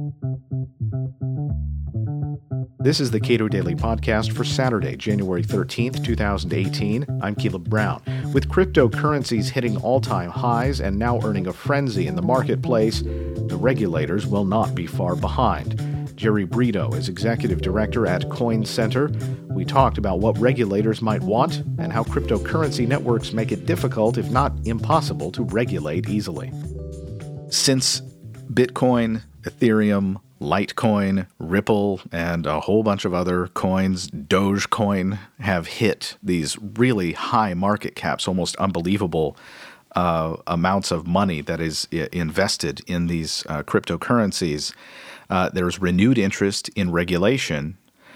This is the Cato Daily Podcast for Saturday, January 13th, 2018. I'm Caleb Brown. With cryptocurrencies hitting all-time highs and now earning a frenzy in the marketplace, the regulators will not be far behind. Jerry Brito is executive director at Coin Center. We talked about what regulators might want and how cryptocurrency networks make it difficult, if not impossible, to regulate easily. Since Bitcoin, Ethereum, Litecoin, Ripple, and a whole bunch of other coins, Dogecoin, have hit these really high market caps, almost unbelievable amounts of money that is invested in these cryptocurrencies. There's renewed interest in regulation,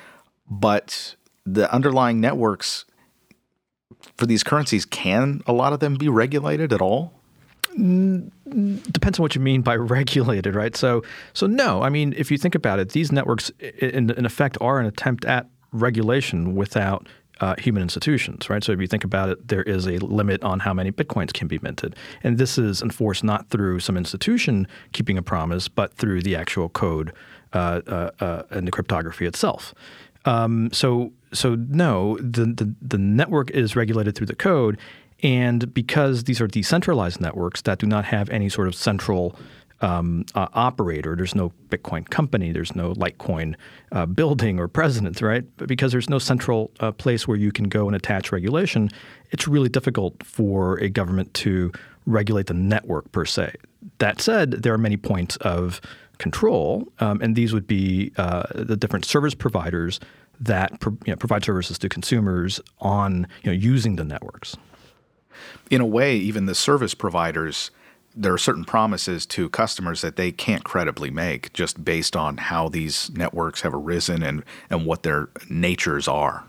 but the underlying networks for these currencies, can a lot of them be regulated at all? Depends on what you mean by regulated, right? So no. I mean, if you think about it, these networks in effect are an attempt at regulation without human institutions, right? So if you think about it, there is a limit on how many Bitcoins can be minted. And this is enforced not through some institution keeping a promise, but through the actual code and the cryptography itself. So no, the network is regulated through the code. And because these are decentralized networks that do not have any sort of central operator, there's no Bitcoin company, there's no Litecoin building or president, right? But because there's no central place where you can go and attach regulation, it's really difficult for a government to regulate the network per se. That said, there are many points of control, and these would be the different service providers that provide services to consumers on using the networks. In a way, even the service providers, there are certain promises to customers that they can't credibly make just based on how these networks have arisen and what their natures are.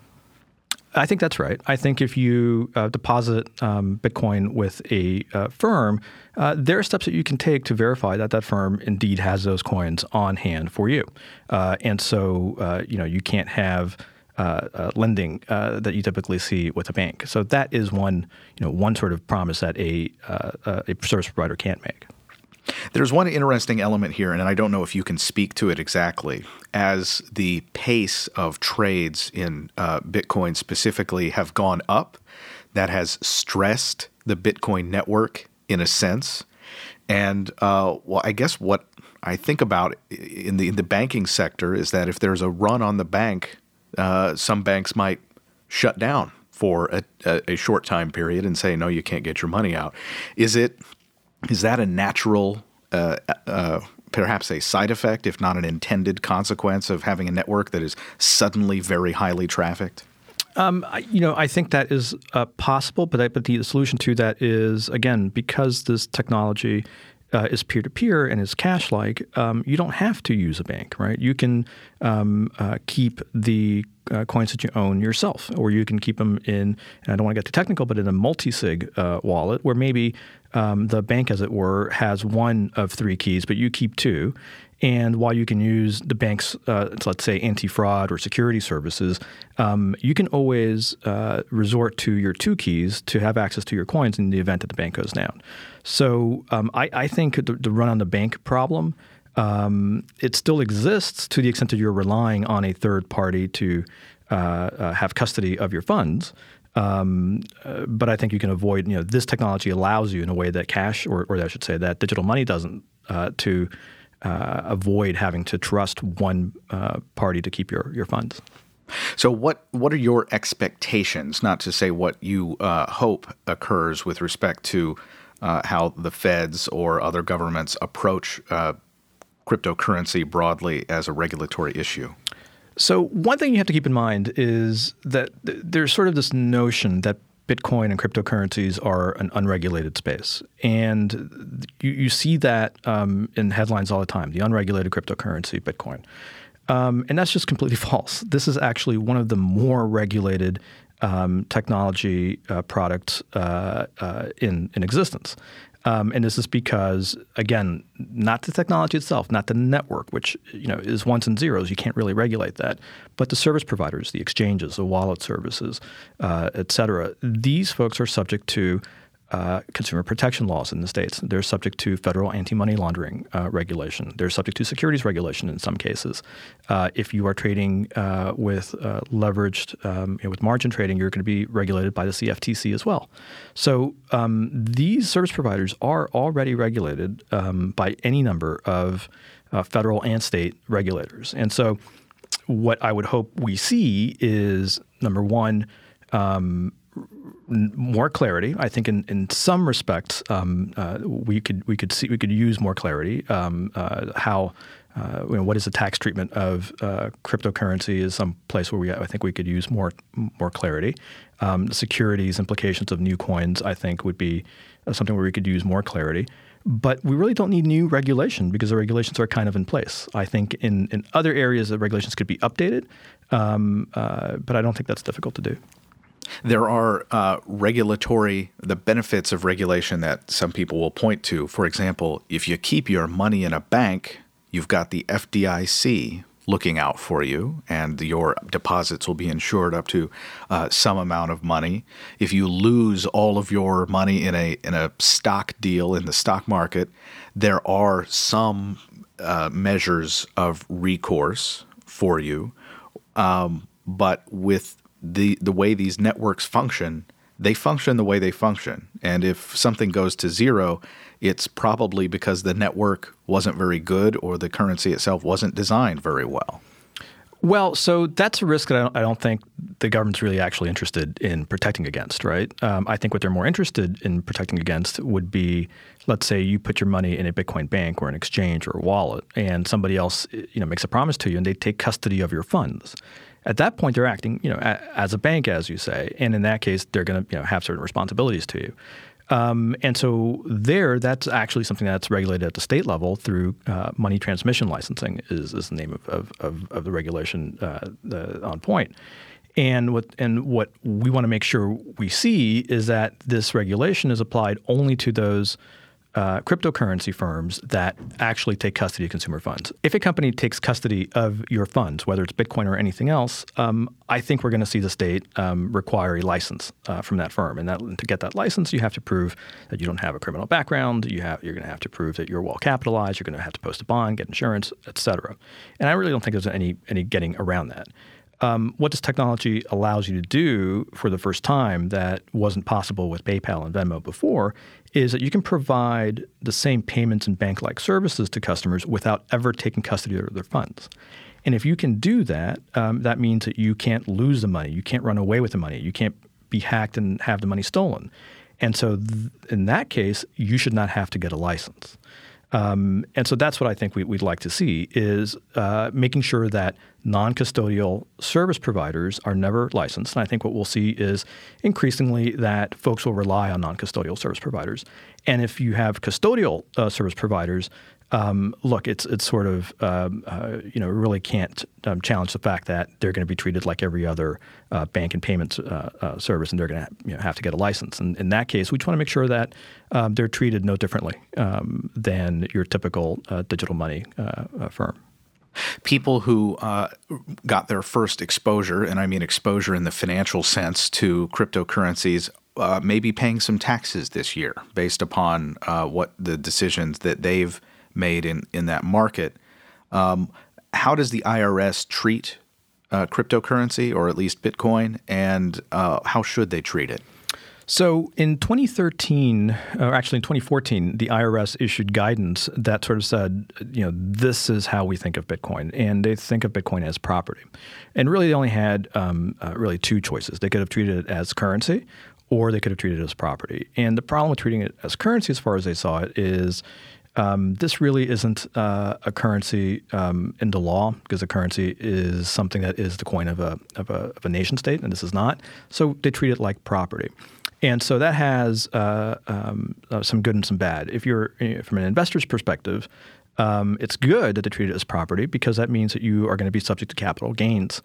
I think that's right. I think if you deposit Bitcoin with a firm, there are steps that you can take to verify that that firm indeed has those coins on hand for you. And so, you can't have lending that you typically see with a bank. So that is one sort of promise that a service provider can't make. There's one interesting element here, and I don't know if you can speak to it exactly. As the pace of trades in Bitcoin specifically have gone up, that has stressed the Bitcoin network in a sense. And I guess what I think about in the banking sector is that if there's a run on the bank, some banks might shut down for a short time period and say, no, you can't get your money out. Is that a natural, perhaps a side effect, if not an intended consequence of having a network that is suddenly very highly trafficked? I think that is possible, but the solution to that is, again, because this technology is peer-to-peer and is cash-like, you don't have to use a bank, right? You can keep the coins that you own yourself, or you can keep them in, and I don't want to get too technical, but in a multi-sig wallet where maybe the bank, as it were, has one of three keys, but you keep two. And while you can use the bank's, let's say, anti-fraud or security services, you can always resort to your two keys to have access to your coins in the event that the bank goes down. So I think the run on the bank problem, it still exists to the extent that you're relying on a third party to have custody of your funds. But I think you can avoid, this technology allows you in a way that cash, or I should say that digital money doesn't, to avoid having to trust one party to keep your funds. So what are your expectations, not to say what you hope occurs with respect to how the feds or other governments approach cryptocurrency broadly as a regulatory issue? So one thing you have to keep in mind is that there's sort of this notion that Bitcoin and cryptocurrencies are an unregulated space. And you see that in headlines all the time, the unregulated cryptocurrency, Bitcoin. And that's just completely false. This is actually one of the more regulated technology products in existence. And this is because, again, not the technology itself, not the network, which is ones and zeros. You can't really regulate that. But the service providers, the exchanges, the wallet services, et cetera, these folks are subject to consumer protection laws in the states. They're subject to federal anti-money laundering regulation. They're subject to securities regulation in some cases. If you are trading with leveraged, with margin trading, you're going to be regulated by the CFTC as well. So these service providers are already regulated by any number of federal and state regulators. And so what I would hope we see is, number one, more clarity. I think in some respects we could use more clarity. What is the tax treatment of cryptocurrency is some place where I think we could use more clarity. The securities implications of new coins, I think, would be something where we could use more clarity. But we really don't need new regulation because the regulations are kind of in place. I think in other areas the regulations could be updated, but I don't think that's difficult to do. There are the benefits of regulation that some people will point to. For example, if you keep your money in a bank, you've got the FDIC looking out for you, and your deposits will be insured up to some amount of money. If you lose all of your money in a stock deal in the stock market, there are some measures of recourse for you. But with the way these networks function, they function the way they function. And if something goes to zero, it's probably because the network wasn't very good or the currency itself wasn't designed very well. Well, so that's a risk that I don't think the government's really actually interested in protecting against, right? I think what they're more interested in protecting against would be, let's say you put your money in a Bitcoin bank or an exchange or a wallet, and somebody else makes a promise to you and they take custody of your funds. At that point, they're acting, as a bank, as you say, and in that case, they're going to, have certain responsibilities to you. And so that's actually something that's regulated at the state level through money transmission licensing is the name of the regulation on point. And what we want to make sure we see is that this regulation is applied only to those cryptocurrency firms that actually take custody of consumer funds. If a company takes custody of your funds, whether it's Bitcoin or anything else, I think we're going to see the state require a license from that firm. And to get that license, you have to prove that you don't have a criminal background. You're going to have to prove that you're well capitalized. You're going to have to post a bond, get insurance, et cetera. And I really don't think there's any getting around that. What this technology allows you to do for the first time that wasn't possible with PayPal and Venmo before is that you can provide the same payments and bank-like services to customers without ever taking custody of their funds. And if you can do that, that means that you can't lose the money. You can't run away with the money. You can't be hacked and have the money stolen. And so in that case, you should not have to get a license. And so that's what I think we'd like to see is making sure that non-custodial service providers are never licensed. And I think what we'll see is increasingly that folks will rely on non-custodial service providers. And if you have custodial service providers, look, it's sort of really can't challenge the fact that they're going to be treated like every other bank and payments service, and they're going to have to get a license. And in that case, we just want to make sure that they're treated no differently than your typical digital money firm. People who got their first exposure, and I mean exposure in the financial sense, to cryptocurrencies may be paying some taxes this year based upon what the decisions that they've made in that market. How does the IRS treat cryptocurrency, or at least Bitcoin, and how should they treat it? So in 2013, or actually in 2014, the IRS issued guidance that sort of said, this is how we think of Bitcoin. And they think of Bitcoin as property. And really they only had really two choices. They could have treated it as currency, or they could have treated it as property. And the problem with treating it as currency, as far as they saw it, is this really isn't a currency in the law, because a currency is something that is the coin of a nation state, and this is not. So they treat it like property. And so that has some good and some bad. If you're from an investor's perspective, it's good that they treat it as property, because that means that you are going to be subject to capital gains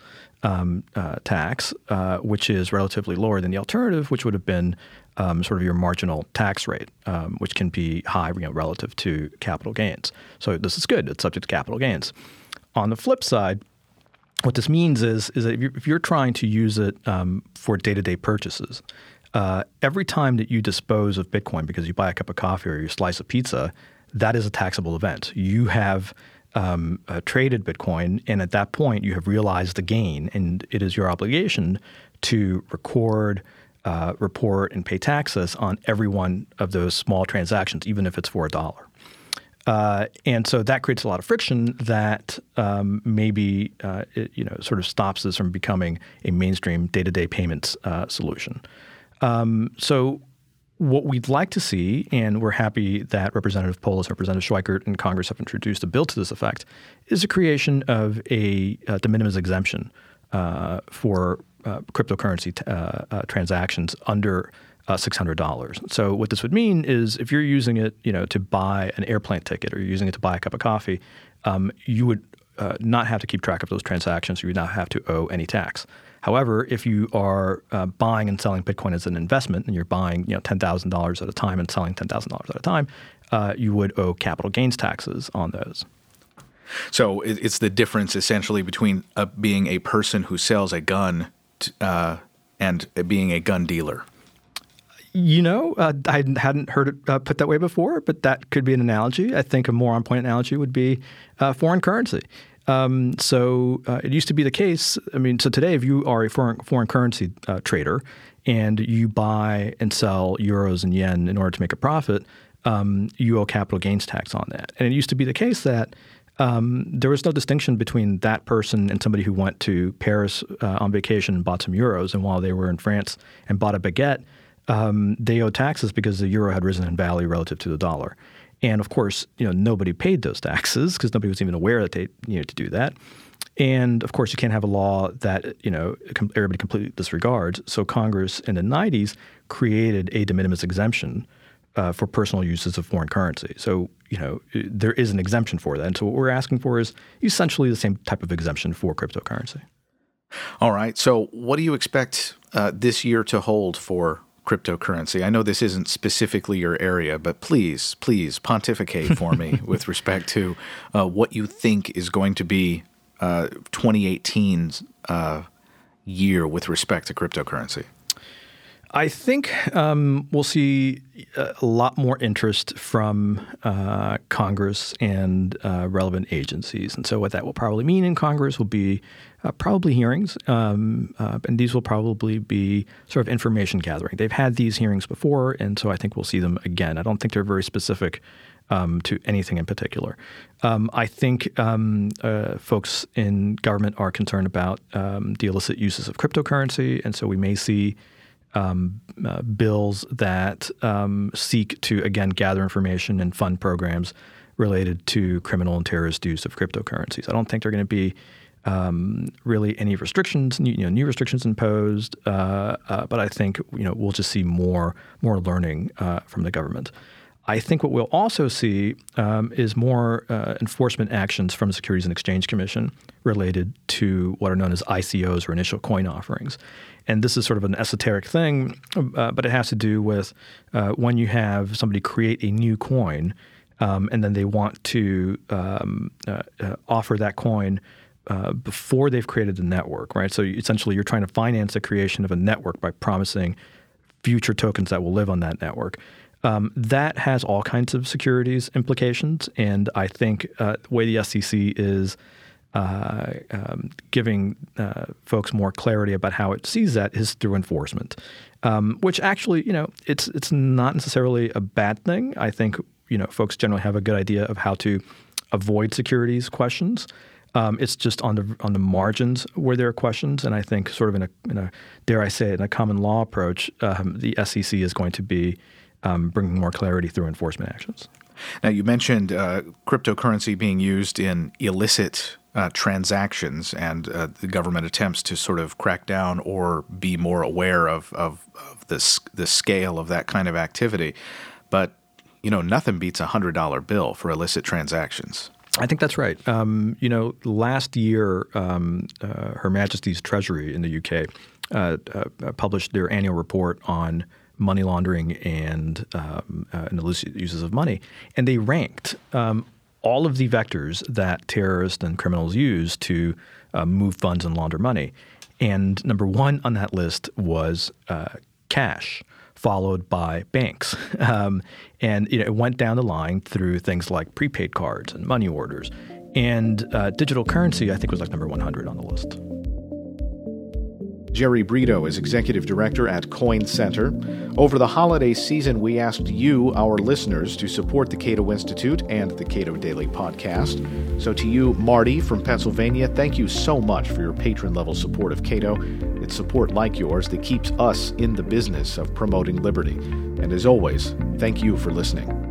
tax, which is relatively lower than the alternative, which would have been sort of your marginal tax rate, which can be high relative to capital gains. So this is good. It's subject to capital gains. On the flip side, what this means is that if you're trying to use it for day-to-day purchases, every time that you dispose of Bitcoin because you buy a cup of coffee or you slice a pizza, that is a taxable event. You have traded Bitcoin, and at that point you have realized the gain, and it is your obligation to record, report, and pay taxes on every one of those small transactions, even if it's for $1. And so that creates a lot of friction that maybe sort of stops this from becoming a mainstream day-to-day payments solution. So what we'd like to see, and we're happy that Representative Polis, Representative Schweikert, and Congress have introduced a bill to this effect, is the creation of a de minimis exemption for cryptocurrency transactions under $600. So what this would mean is if you're using it, to buy an airplane ticket or you're using it to buy a cup of coffee, you would not have to keep track of those transactions. You would not have to owe any tax. However, if you are buying and selling Bitcoin as an investment, and you're buying $10,000 at a time and selling $10,000 at a time, you would owe capital gains taxes on those. So it's the difference essentially between being a person who sells a gun and being a gun dealer. I hadn't heard it put that way before, but that could be an analogy. I think a more on-point analogy would be foreign currency. So it used to be the case. So today, if you are a foreign currency trader and you buy and sell euros and yen in order to make a profit, you owe capital gains tax on that. And it used to be the case that there was no distinction between that person and somebody who went to Paris on vacation and bought some euros, and while they were in France and bought a baguette, they owed taxes because the euro had risen in value relative to the dollar. And of course, nobody paid those taxes because nobody was even aware that they needed to do that. And of course, you can't have a law that everybody completely disregards. So Congress in the 90s created a de minimis exemption for personal uses of foreign currency. So there is an exemption for that. And so what we're asking for is essentially the same type of exemption for cryptocurrency. All right. So what do you expect this year to hold for cryptocurrency? I know this isn't specifically your area, but please pontificate for me with respect to what you think is going to be 2018's year with respect to cryptocurrency. I think we'll see a lot more interest from Congress and relevant agencies. And so what that will probably mean in Congress will be probably hearings, and these will probably be sort of information gathering. They've had these hearings before, and so I think we'll see them again. I don't think they're very specific to anything in particular. I think folks in government are concerned about the illicit uses of cryptocurrency, and so we may see bills that seek to, again, gather information and fund programs related to criminal and terrorist use of cryptocurrencies. I don't think there are going to be really any restrictions, new restrictions imposed, but I think we'll just see more learning from the government. I think what we'll also see is more enforcement actions from the Securities and Exchange Commission related to what are known as ICOs, or initial coin offerings. And this is sort of an esoteric thing, but it has to do with when you have somebody create a new coin and then they want to offer that coin before they've created the network, right? So essentially you're trying to finance the creation of a network by promising future tokens that will live on that network. That has all kinds of securities implications, and I think the way the SEC is giving folks more clarity about how it sees that is through enforcement, which actually, it's not necessarily a bad thing. I think, folks generally have a good idea of how to avoid securities questions. It's just on the margins where there are questions, and I think sort of in a dare I say it, in a common law approach, the SEC is going to be bringing more clarity through enforcement actions. Now, you mentioned cryptocurrency being used in illicit transactions, and the government attempts to sort of crack down or be more aware of the scale of that kind of activity. But, nothing beats a $100 bill for illicit transactions. I think that's right. Last year, Her Majesty's Treasury in the UK published their annual report on money laundering and illicit uses of money. And they ranked all of the vectors that terrorists and criminals use to move funds and launder money. And number one on that list was cash, followed by banks. And it went down the line through things like prepaid cards and money orders. And digital currency, I think, was like number 100 on the list. Jerry Brito is executive director at Coin Center. Over the holiday season, we asked you, our listeners, to support the Cato Institute and the Cato Daily Podcast. So to you, Marty from Pennsylvania, thank you so much for your patron-level support of Cato. It's support like yours that keeps us in the business of promoting liberty. And as always, thank you for listening.